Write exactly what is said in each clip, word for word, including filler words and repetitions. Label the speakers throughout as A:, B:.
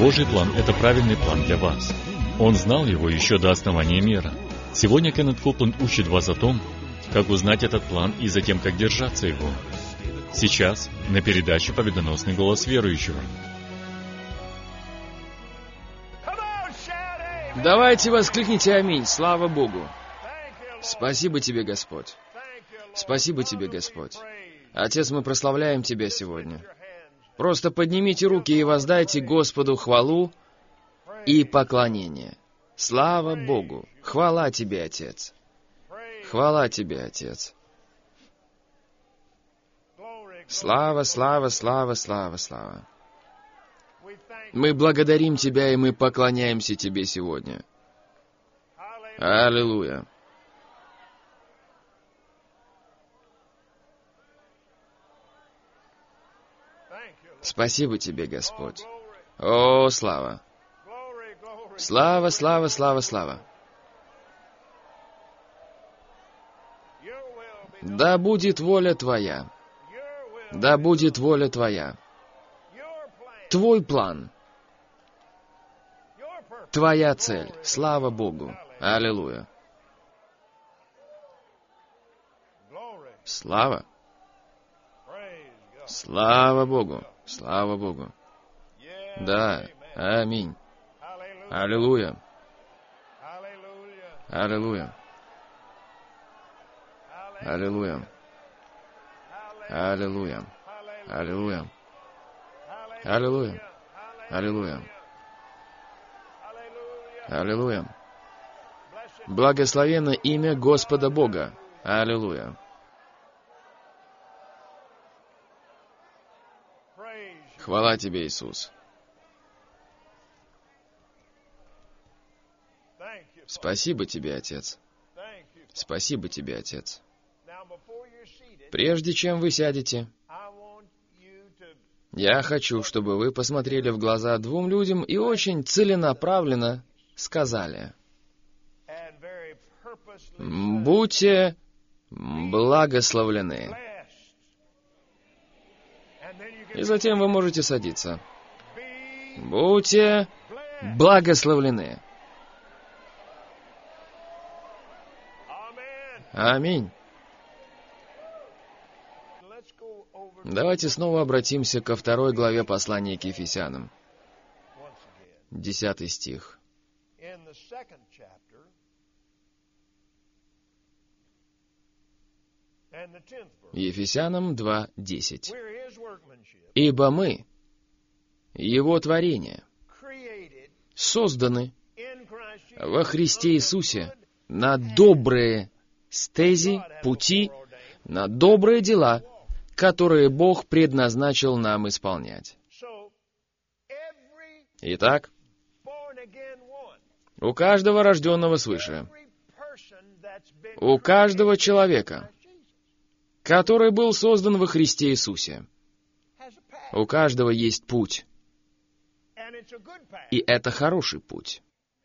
A: Божий план — это правильный план для вас. Он знал его еще до основания мира. Сегодня Кеннет Коупленд учит вас о том, как узнать этот план и затем, как держаться его. Сейчас на передаче «Победоносный голос верующего».
B: Давайте воскликните «Аминь». Слава Богу. Спасибо Тебе, Господь. Спасибо Тебе, Господь. Отец, мы прославляем Тебя сегодня. Просто поднимите руки и воздайте Господу хвалу и поклонение. Слава Богу. Хвала Тебе, Отец. Хвала Тебе, Отец. Слава, слава, слава, слава, слава. Мы благодарим Тебя, и мы поклоняемся Тебе сегодня. Аллилуйя. Спасибо Тебе, Господь. О, слава. Слава, слава, слава, слава. Да будет воля Твоя. Да будет воля Твоя. Твой план. Твоя цель. Слава Богу. Аллилуйя. Слава. Слава Богу. Слава Богу. Да. Аминь. Аллилуйя. Аллилуйя. Аллилуйя. Аллилуйя. Аллилуйя. Аллилуйя. Аллилуйя. Аллилуйя. Благословенно имя Господа Бога. Аллилуйя. Хвала Тебе, Иисус. Спасибо Тебе, Отец. Спасибо Тебе, Отец. Прежде чем вы сядете, я хочу, чтобы вы посмотрели в глаза двум людям и очень целенаправленно сказали: «Будьте благословлены». И затем вы можете садиться. Будьте благословлены. Аминь. Давайте снова обратимся ко второй главе послания к Ефесянам. Десятый стих. Ефесянам два, десять. «Ибо мы, Его творение, созданы во Христе Иисусе на добрые стези, пути, на добрые дела, которые Бог предназначил нам исполнять». Итак, у каждого рожденного свыше, у каждого человека, который был создан во Христе Иисусе, у каждого есть путь. И это хороший путь.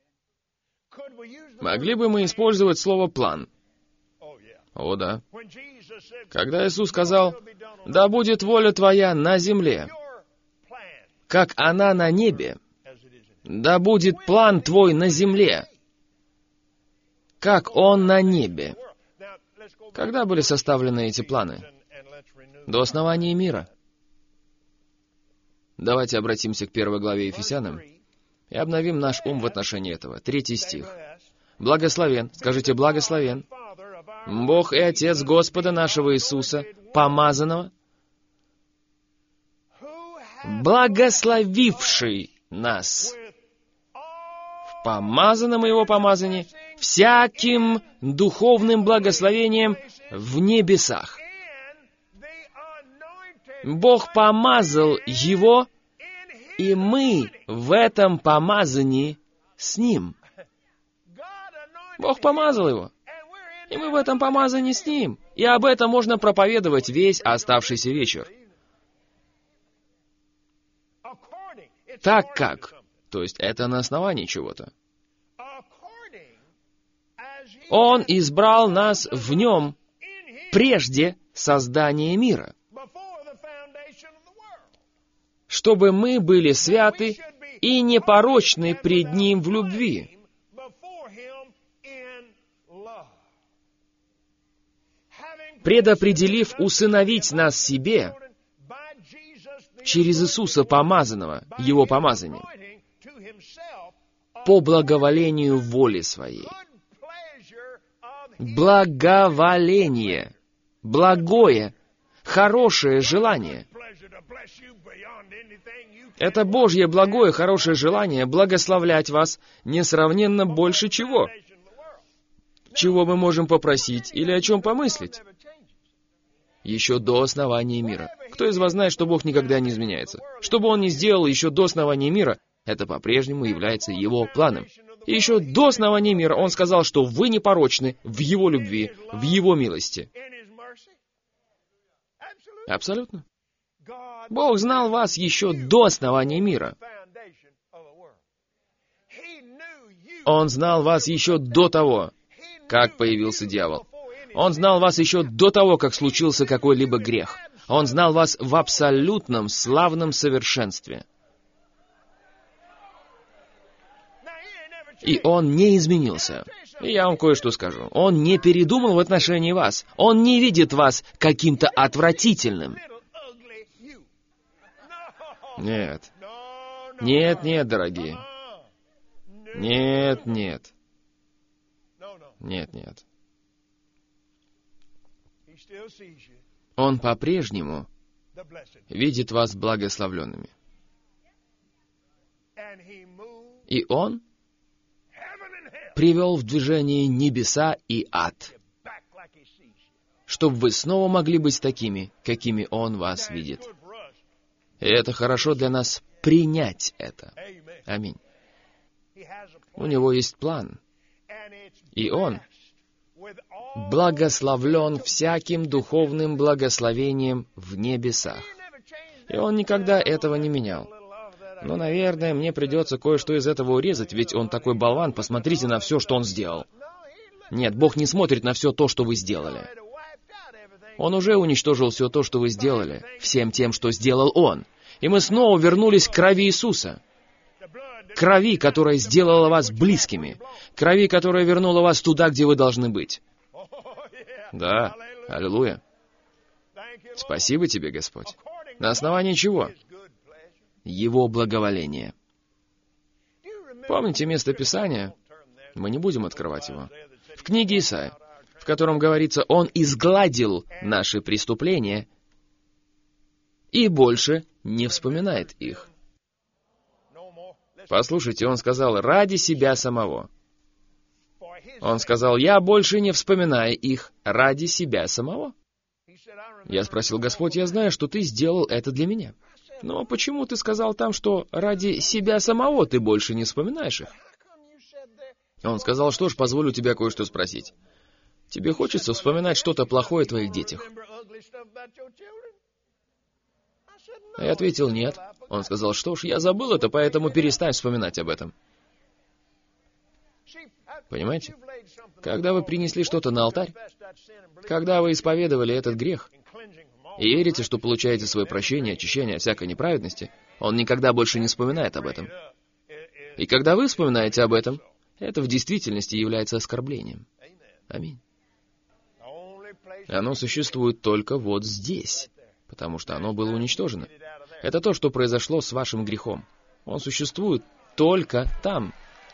B: Могли бы мы использовать слово «план»? О, да. Когда Иисус сказал: «Да будет воля Твоя на земле, как она на небе, да будет план Твой на земле, как Он на небе». Когда были составлены эти планы? До основания мира. Давайте обратимся к первой главе Ефесянам и обновим наш ум в отношении этого. Третий стих. «Благословен», скажите «благословен», Бог и Отец Господа нашего Иисуса, помазанного, благословивший нас в помазанном Его помазании всяким духовным благословением в небесах. Бог помазал Его, и мы в этом помазании с Ним. Бог помазал Его, и мы в этом помазании с Ним. И об этом можно проповедовать весь оставшийся вечер. Так как? То есть это на основании чего-то. Он избрал нас в Нем прежде создания мира, чтобы мы были святы и непорочны пред Ним в любви, предопределив усыновить нас себе через Иисуса Помазанного, Его помазанием, по благоволению воли Своей. Благоволение, благое, хорошее желание. Это Божье благое, хорошее желание благословлять вас несравненно больше чего. Чего мы можем попросить или о чем помыслить? Еще до основания мира. Кто из вас знает, что Бог никогда не изменяется? Что бы Он ни сделал еще до основания мира, это по-прежнему является Его планом. И еще до основания мира Он сказал, что вы непорочны в Его любви, в Его милости. Абсолютно. Бог знал вас еще до основания мира. Он знал вас еще до того, как появился дьявол. Он знал вас еще до того, как случился какой-либо грех. Он знал вас в абсолютном славном совершенстве. И Он не изменился. И я вам кое-что скажу. Он не передумал в отношении вас. Он не видит вас каким-то отвратительным. Нет. Нет, нет, дорогие. Нет, нет. Нет, нет. Он по-прежнему видит вас благословленными. И Он привел в движение небеса и ад, чтобы вы снова могли быть такими, какими Он вас видит. И это хорошо для нас принять это. Аминь. У Него есть план, и Он благословлен всяким духовным благословением в небесах. И Он никогда этого не менял. Но, наверное, мне придется кое-что из этого урезать, ведь Он такой болван, посмотрите на все, что Он сделал. Нет, Бог не смотрит на все то, что вы сделали. Он уже уничтожил все то, что вы сделали, всем тем, что сделал Он. И мы снова вернулись к крови Иисуса. Крови, которая сделала вас близкими. Крови, которая вернула вас туда, где вы должны быть. Да, аллилуйя. Спасибо тебе, Господь. На основании чего? Его благоволение. Помните место Писания? Мы не будем открывать его. В книге Исаия, в котором говорится, Он изгладил наши преступления и больше не вспоминает их. Послушайте, Он сказал, ради себя самого. Он сказал, я больше не вспоминаю их ради себя самого. Я спросил, Господь, я знаю, что Ты сделал это для меня. Но почему Ты сказал там, что ради себя самого Ты больше не вспоминаешь их? Он сказал, что ж, позволю тебя кое-что спросить. Тебе хочется вспоминать что-то плохое о твоих детях? Я ответил, нет. Он сказал, что ж, я забыл это, поэтому перестань вспоминать об этом. Понимаете? Когда вы принесли что-то на алтарь, когда вы исповедовали этот грех, и верите, что получаете свое прощение, очищение от всякой неправедности, Он никогда больше не вспоминает об этом. И когда вы вспоминаете об этом, это в действительности является оскорблением. Аминь. Оно существует только вот здесь, потому что оно было уничтожено. Это то, что произошло с вашим грехом. Он существует только там.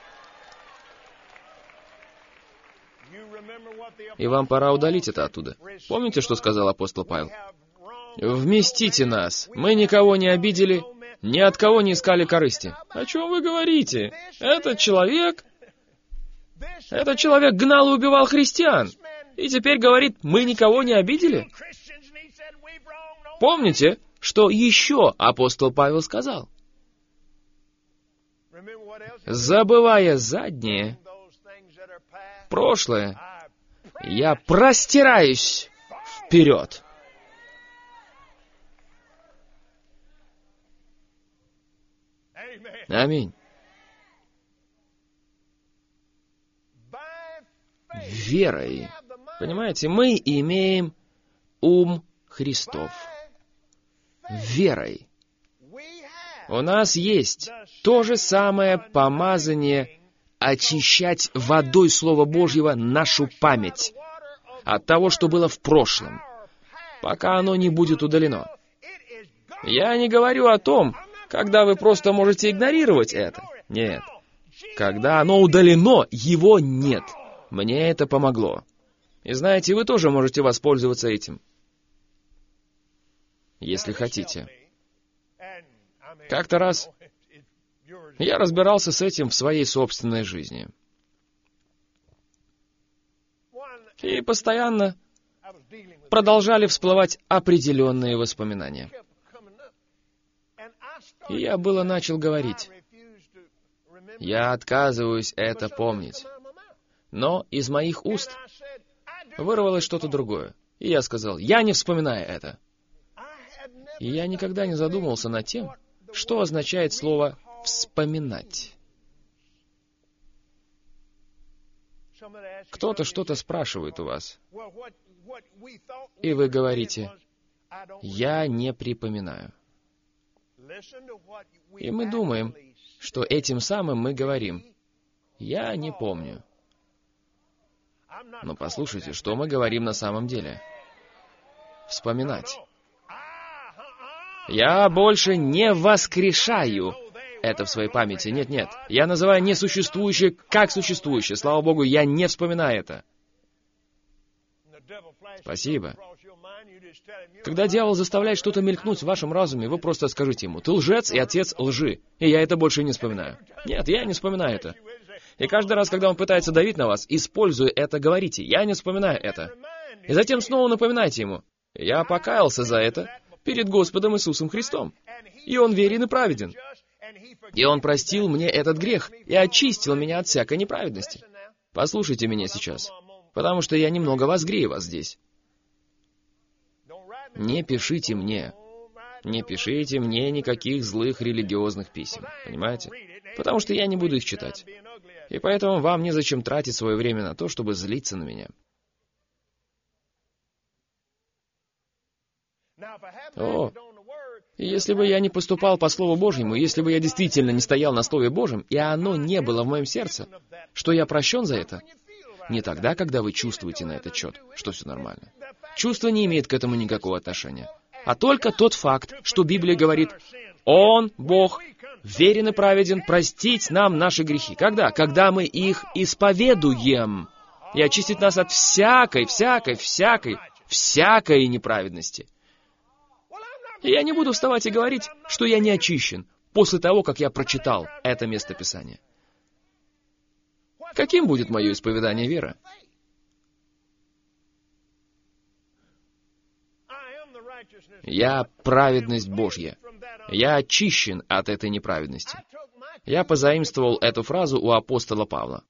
B: И вам пора удалить это оттуда. Помните, что сказал апостол Павел? «Вместите нас. Мы никого не обидели, ни от кого не искали корысти». О чем вы говорите? Этот человек... Этот человек гнал и убивал христиан. И теперь говорит, мы никого не обидели? Помните, что еще апостол Павел сказал? Забывая заднее, прошлое, я простираюсь вперед. Аминь. Верой. Понимаете, мы имеем ум Христов. Верой. У нас есть то же самое помазание очищать водой Слова Божьего нашу память от того, что было в прошлом, пока оно не будет удалено. Я не говорю о том, когда вы просто можете игнорировать это. Нет. Когда оно удалено, его нет. Мне это помогло. И знаете, вы тоже можете воспользоваться этим, если хотите. Как-то раз я разбирался с этим в своей собственной жизни. И постоянно продолжали всплывать определенные воспоминания. И я было начал говорить: я отказываюсь это помнить. Но из моих уст вырвалось что-то другое. И я сказал: я не вспоминаю это. И я никогда не задумывался над тем, что означает слово «вспоминать». Кто-то что-то спрашивает у вас, и вы говорите: я не припоминаю. И мы думаем, что этим самым мы говорим: я не помню. Но послушайте, что мы говорим на самом деле. Вспоминать. Я больше не воскрешаю это в своей памяти. Нет-нет. Я называю несуществующее как существующее. Слава Богу, я не вспоминаю это. Спасибо. Когда дьявол заставляет что-то мелькнуть в вашем разуме, вы просто скажите ему: ты лжец и отец лжи, и я это больше не вспоминаю. Нет, я не вспоминаю это. И каждый раз, когда он пытается давить на вас, используя это, говорите: я не вспоминаю это. И затем снова напоминайте ему: я покаялся за это перед Господом Иисусом Христом, и Он верен и праведен. И Он простил мне этот грех и очистил меня от всякой неправедности. Послушайте меня сейчас, потому что я немного возгрею вас здесь. Не пишите мне, не пишите мне никаких злых религиозных писем, понимаете? Потому что я не буду их читать. И поэтому вам незачем тратить свое время на то, чтобы злиться на меня. О, и если бы я не поступал по Слову Божьему, если бы я действительно не стоял на Слове Божьем, и оно не было в моем сердце, что я прощен за это? Не тогда, когда вы чувствуете на этот счет, что все нормально. Чувство не имеет к этому никакого отношения. А только тот факт, что Библия говорит: Он, Бог, верен и праведен простить нам наши грехи. Когда? Когда мы их исповедуем. И очистить нас от всякой, всякой, всякой, всякой неправедности. И я не буду вставать и говорить, что я не очищен, после того, как я прочитал это местописание. Каким будет мое исповедание веры? Я праведность Божья. Я очищен от этой неправедности. Я позаимствовал эту фразу у апостола Павла.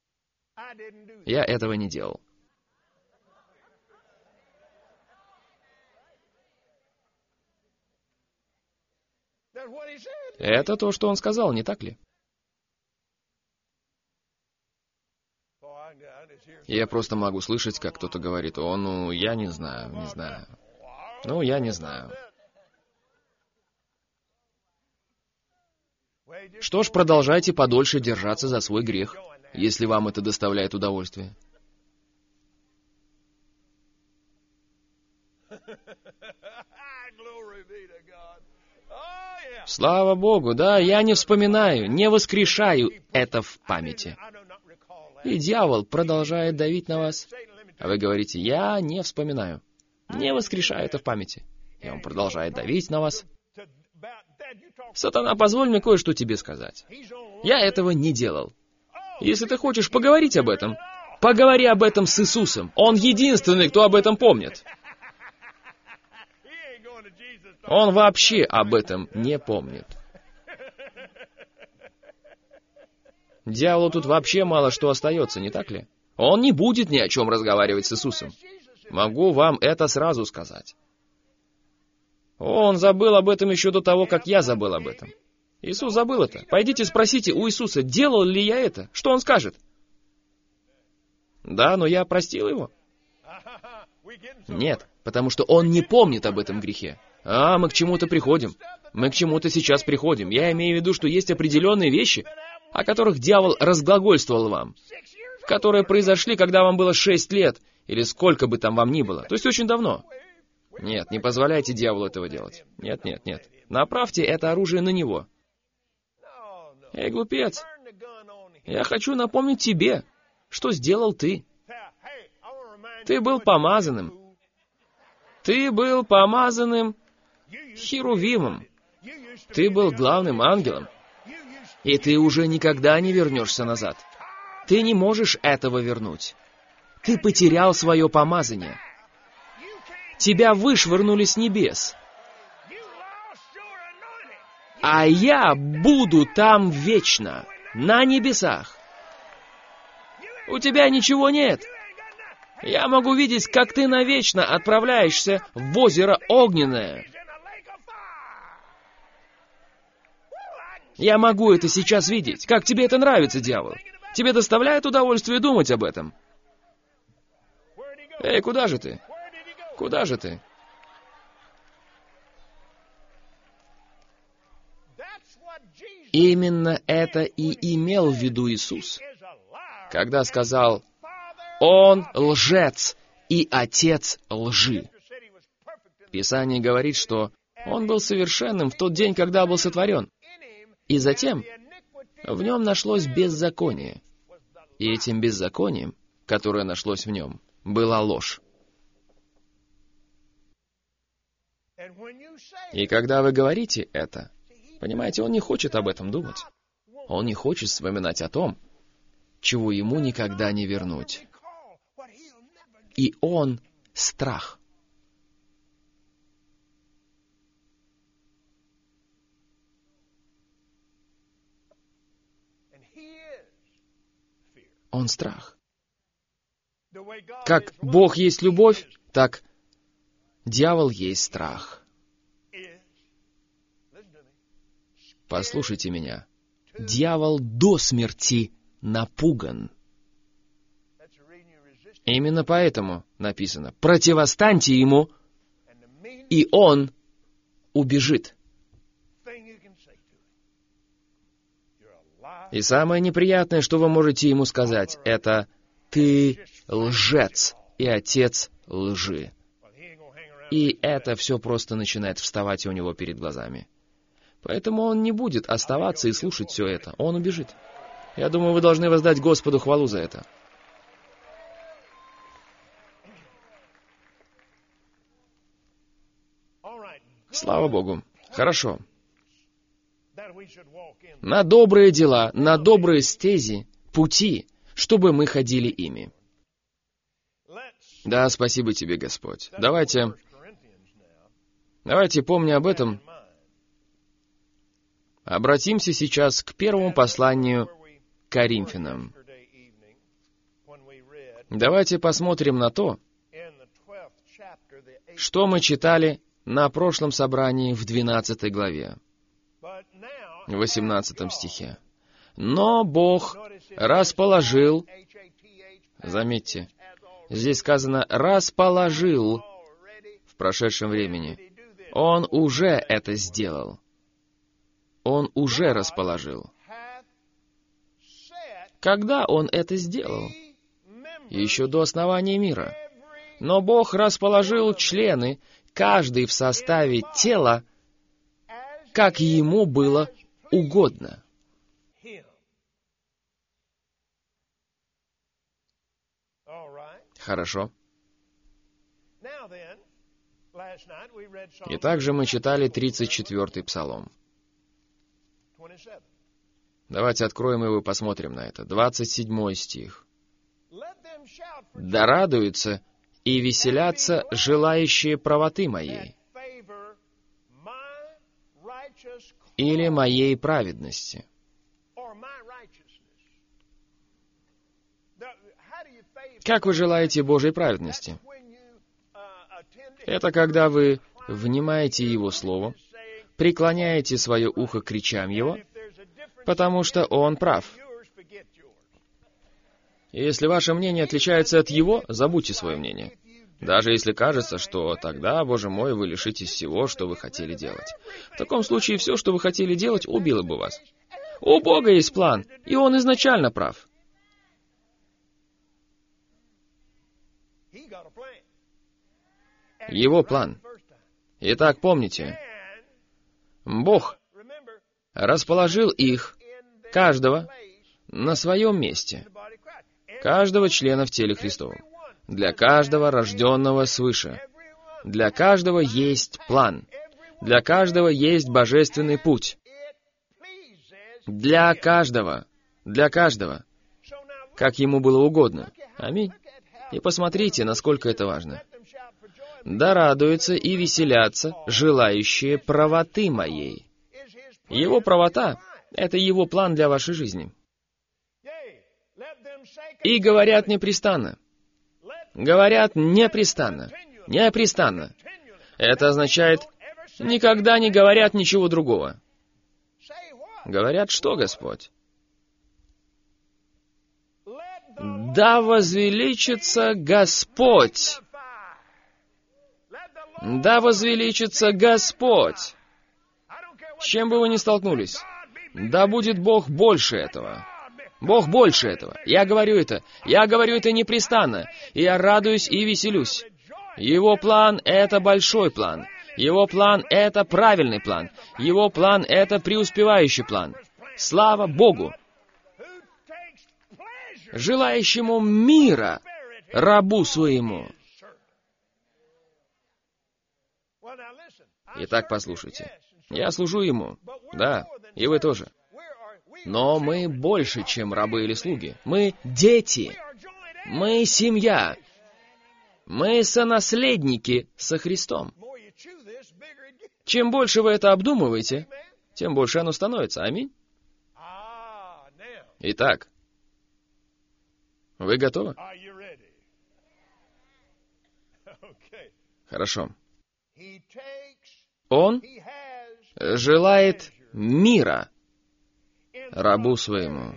B: Я этого не делал. Это то, что он сказал, не так ли? Я просто могу слышать, как кто-то говорит: о, ну, я не знаю, не знаю. Ну, я не знаю. Что ж, продолжайте подольше держаться за свой грех, если вам это доставляет удовольствие. Слава Богу, да, я не вспоминаю, не воскрешаю это в памяти. И дьявол продолжает давить на вас, а вы говорите: я не вспоминаю, не воскрешаю это в памяти. И он продолжает давить на вас. Сатана, позволь мне кое-что тебе сказать. Я этого не делал. Если ты хочешь поговорить об этом, поговори об этом с Иисусом. Он единственный, кто об этом помнит. Он вообще об этом не помнит. Дьяволу тут вообще мало что остается, не так ли? Он не будет ни о чем разговаривать с Иисусом. Могу вам это сразу сказать. Он забыл об этом еще до того, как я забыл об этом. Иисус забыл это. Пойдите спросите у Иисуса, делал ли я это. Что Он скажет? Да, но я простил его. Нет, потому что он не помнит об этом грехе. А, мы к чему-то приходим. Мы к чему-то сейчас приходим. Я имею в виду, что есть определенные вещи, о которых дьявол разглагольствовал вам, которые произошли, когда вам было шесть лет, или сколько бы там вам ни было, то есть очень давно. Нет, не позволяйте дьяволу этого делать. Нет, нет, нет. Направьте это оружие на него. Эй, глупец, я хочу напомнить тебе, что сделал ты. Ты был помазанным. Ты был помазанным Херувимом. Ты был главным ангелом. И ты уже никогда не вернешься назад. Ты не можешь этого вернуть. Ты потерял свое помазание. Тебя вышвырнули с небес. А я буду там вечно, на небесах. У тебя ничего нет. Я могу видеть, как ты навечно отправляешься в озеро Огненное. Я могу это сейчас видеть. Как тебе это нравится, дьявол? Тебе доставляет удовольствие думать об этом? Эй, куда же ты? Куда же ты? Именно это и имел в виду Иисус, когда сказал: «Он лжец и отец лжи». Писание говорит, что Он был совершенным в тот день, когда был сотворен. И затем в Нем нашлось беззаконие. И этим беззаконием, которое нашлось в Нем, была ложь. И когда вы говорите это, понимаете, Он не хочет об этом думать. Он не хочет вспоминать о том, чего Ему никогда не вернуть. И Он — страх. Он страх. Как Бог есть любовь, так дьявол есть страх. Послушайте меня. Дьявол до смерти напуган. Именно поэтому написано: противостаньте ему, и он убежит. И самое неприятное, что вы можете ему сказать, это: ты лжец и отец лжи. И это все просто начинает вставать у него перед глазами. Поэтому он не будет оставаться и слушать все это. Он убежит. Я думаю, вы должны воздать Господу хвалу за это. Слава Богу. Хорошо. На добрые дела, на добрые стези, пути, чтобы мы ходили ими. Да, спасибо тебе, Господь. Давайте, давайте, помня об этом, обратимся сейчас к первому посланию к Коринфянам. Давайте посмотрим на то, что мы читали на прошлом собрании в двенадцатой главе, в восемнадцатом стихе. «Но Бог расположил...» Заметьте, здесь сказано «расположил» в прошедшем времени. Он уже это сделал. Он уже расположил. Когда Он это сделал? Еще до основания мира. Но Бог расположил члены, каждый в составе тела, как Ему было угодно. Хорошо. И также мы читали тридцать четвёртый Псалом. Давайте откроем его и посмотрим на это. двадцать седьмой стих. «Да радуются и веселятся желающие правоты моей, или моей праведности». Как вы желаете Божьей праведности? Это когда вы внимаете Его Слову, преклоняете свое ухо к речам Его, потому что Он прав. И если ваше мнение отличается от Его, забудьте свое мнение. Даже если кажется, что тогда, Боже мой, вы лишитесь всего, что вы хотели делать. В таком случае все, что вы хотели делать, убило бы вас. У Бога есть план, и Он изначально прав. Его план. Итак, помните, Бог расположил их, каждого, на своем месте, каждого члена в теле Христовом. Для каждого рожденного свыше. Для каждого есть план. Для каждого есть божественный путь. Для каждого. Для каждого. Как ему было угодно. Аминь. И посмотрите, насколько это важно. Да радуются и веселятся желающие правоты моей. Его правота — это его план для вашей жизни. И говорят непрестанно. Говорят непрестанно. Непрестанно. Это означает, никогда не говорят ничего другого. Говорят, что, Господь? Да возвеличится Господь! Да возвеличится Господь! С чем бы вы ни столкнулись, да будет Бог больше этого. Бог больше этого. Я говорю это. Я говорю это непрестанно. И я радуюсь и веселюсь. Его план — это большой план. Его план — это правильный план. Его план — это преуспевающий план. Слава Богу! Желающему мира, рабу своему. Итак, послушайте. Я служу Ему. Да, и вы тоже. Но мы больше, чем рабы или слуги. Мы дети. Мы семья. Мы сонаследники со Христом. Чем больше вы это обдумываете, тем больше оно становится. Аминь. Итак, вы готовы? Хорошо. Он желает мира рабу своему.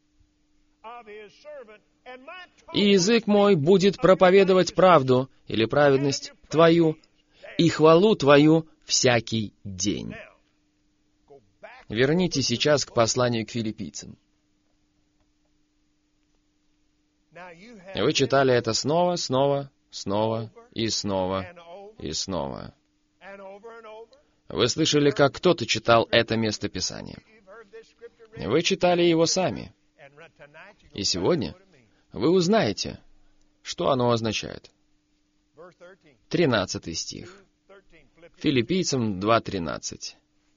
B: И язык мой будет проповедовать правду или праведность Твою и хвалу Твою всякий день. Верните сейчас к посланию к филиппийцам. Вы читали это снова, снова, снова и снова и снова. Вы слышали, как кто-то читал это местописание. Вы читали его сами. И сегодня вы узнаете, что оно означает. Тринадцатый стих. Филиппийцам два тринадцать.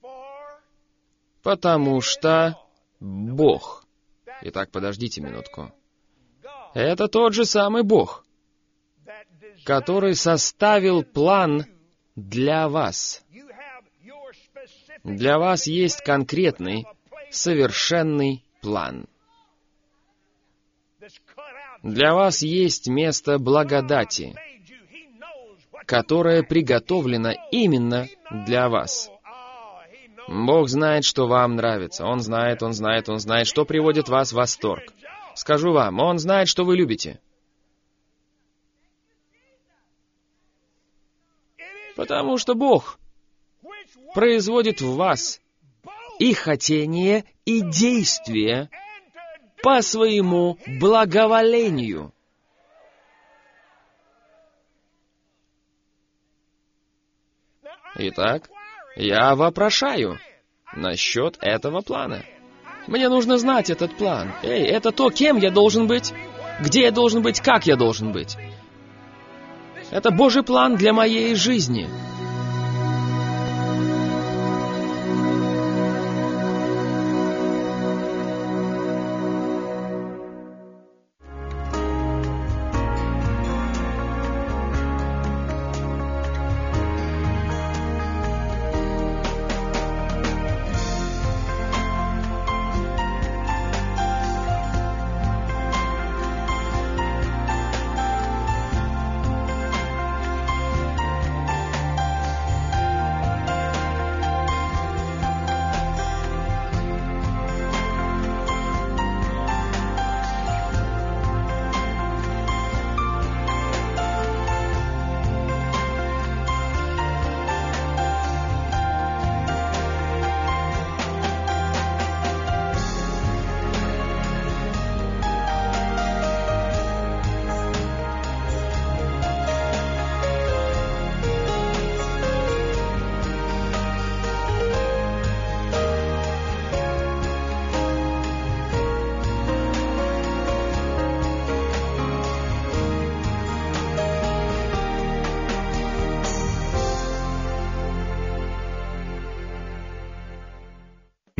B: Потому что Бог. Итак, подождите минутку. Это тот же самый Бог, который составил план для вас. Для вас есть конкретный, совершенный план. Для вас есть место благодати, которое приготовлено именно для вас. Бог знает, что вам нравится. Он знает, Он знает, Он знает, что приводит вас в восторг. Скажу вам, Он знает, что вы любите. Потому что Бог производит в вас и хотение, и действие по своему благоволению. Итак, я вопрошаю насчет этого плана. Мне нужно знать этот план. Эй, это то, кем я должен быть, где я должен быть, как я должен быть. Это Божий план для моей жизни.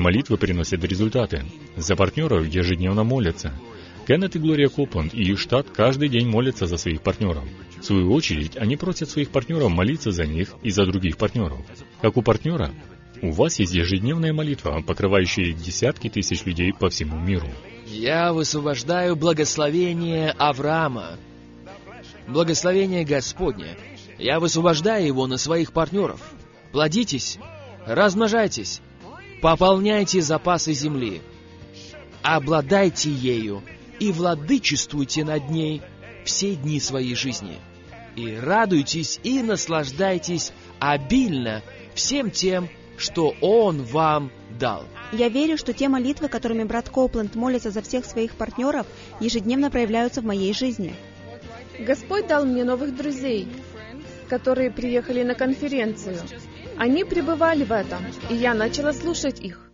A: Молитвы приносят результаты. За партнеров ежедневно молятся. Кеннет и Глория Копланд и их штат каждый день молятся за своих партнеров. В свою очередь, они просят своих партнеров молиться за них и за других партнеров. Как у партнера, у вас есть ежедневная молитва, покрывающая десятки тысяч людей по всему миру.
B: Я высвобождаю благословение Авраама, благословение Господне. Я высвобождаю его на своих партнеров. Плодитесь, размножайтесь, пополняйте запасы земли, обладайте ею и владычествуйте над ней все дни своей жизни. И радуйтесь и наслаждайтесь обильно всем тем, что Он вам дал.
C: Я верю, что те молитвы, которыми брат Копланд молится за всех своих партнеров, ежедневно проявляются в моей жизни.
D: Господь дал мне новых друзей, которые приехали на конференцию. Они пребывали в этом, и я начала слушать их.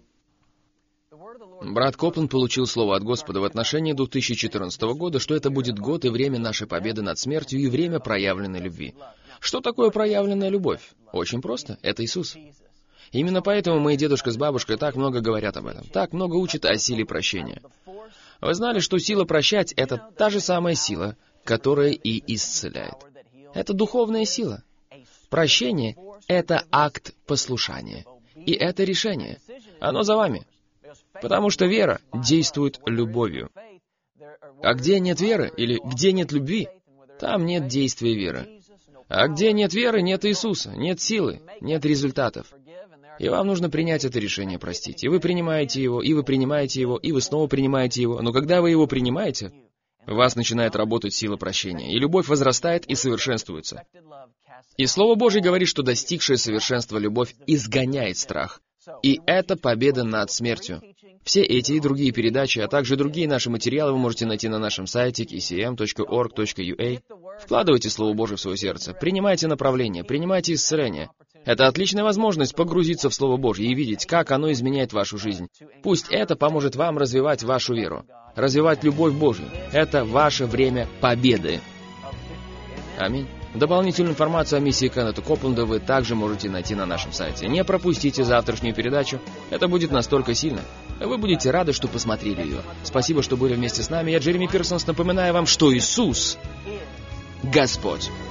B: Брат Копланд получил слово от Господа в отношении две тысячи четырнадцатого года, что это будет год и время нашей победы над смертью и время проявленной любви. Что такое проявленная любовь? Очень просто. Это Иисус. Именно поэтому мои дедушка с бабушкой так много говорят об этом, так много учат о силе прощения. Вы знали, что сила прощать — это та же самая сила, которая и исцеляет. Это духовная сила. Прощение — это акт послушания. И это решение. Оно за вами. Потому что вера действует любовью. А где нет веры или где нет любви, там нет действия веры. А где нет веры, нет Иисуса, нет силы, нет результатов. И вам нужно принять это решение простить. И вы принимаете его, и вы принимаете его, и вы снова принимаете его. Но когда вы его принимаете, в вас начинает работать сила прощения, и любовь возрастает и совершенствуется. И Слово Божье говорит, что достигшая совершенства любовь изгоняет страх. И это победа над смертью. Все эти и другие передачи, а также другие наши материалы вы можете найти на нашем сайте кей си эм точка орг точка ю а. Вкладывайте Слово Божье в свое сердце, принимайте направление, принимайте исцеление. Это отличная возможность погрузиться в Слово Божье и видеть, как оно изменяет вашу жизнь. Пусть это поможет вам развивать вашу веру, развивать любовь Божью. Это ваше время победы. Аминь. Дополнительную информацию о миссии Кеннета Копланда вы также можете найти на нашем сайте. Не пропустите завтрашнюю передачу. Это будет настолько сильно. Вы будете рады, что посмотрели ее. Спасибо, что были вместе с нами. Я Джереми Пирсонс, напоминаю вам, что Иисус — Господь.